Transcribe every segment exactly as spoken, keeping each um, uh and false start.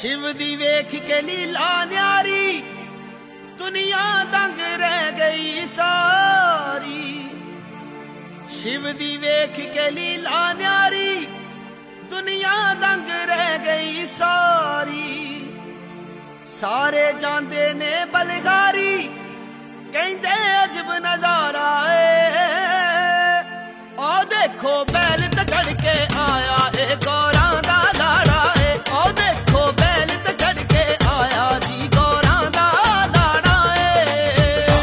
शिव दी वेख के लीला न्यारी दुनिया दंग रह गई सारी। शिव दी वेख के लीला न्यारी दुनिया दंग रह गई सारी। सारे जांदे ने बलगारी कहंदे अजब नजारा है। ओ देखो बैल ते चढ़ के आया ए गौरां दा लाड़ा है। ओ देखो बैल ते चढ़ के आया जी गौरां दा लाड़ा है।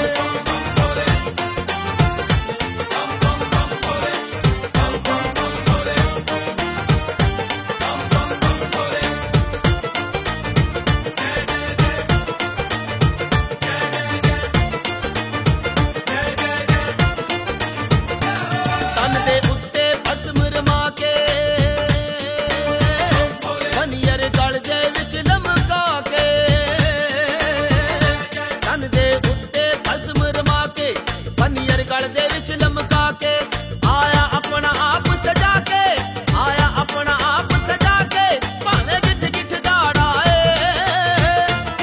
तन दे उत्ते भस्म रमा के बनियर गल दे विच लमका के। तन दे उत्ते भस्म रमा के बनियर गल दे विच लमका के। आया अपना आप सजा के आया अपना आप सजा के भावे गिठ गिठ दाड़ा है।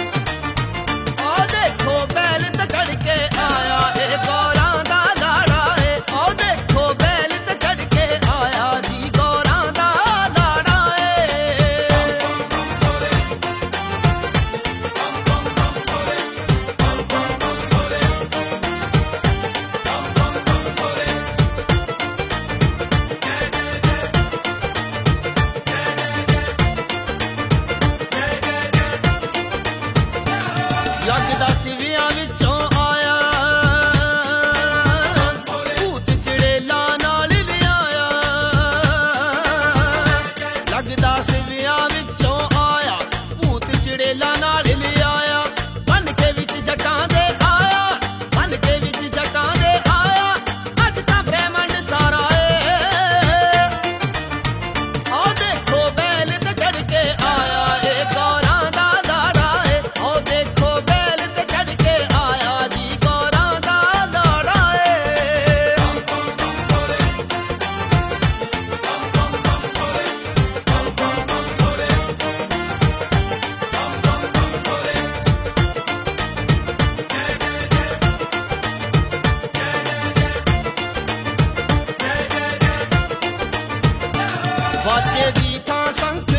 ओ देखो बैल ते चढ़ के आया ए गौरां दा लाड़ा है। ओ देखो बैल ते चढ़ के आया जी गौरां दा लाड़ा है। लगदा सिवियां विचों आया भूत चड़ेला नाल लिआया। लगदा सिवियां विचों आया भूत चड़ेला नाल लिआया। बन के विच जटां दे आया बन के विच जटां दे आया। अज तां ब्रह्मंड सारा है। ओ देखो बैल ते चढ़ के आया ए गौरां दा लाड़ा है। ओ देखो बैल ते चढ़ के आया जी गौरां दा लाड़ा है। बाजे दी थां संख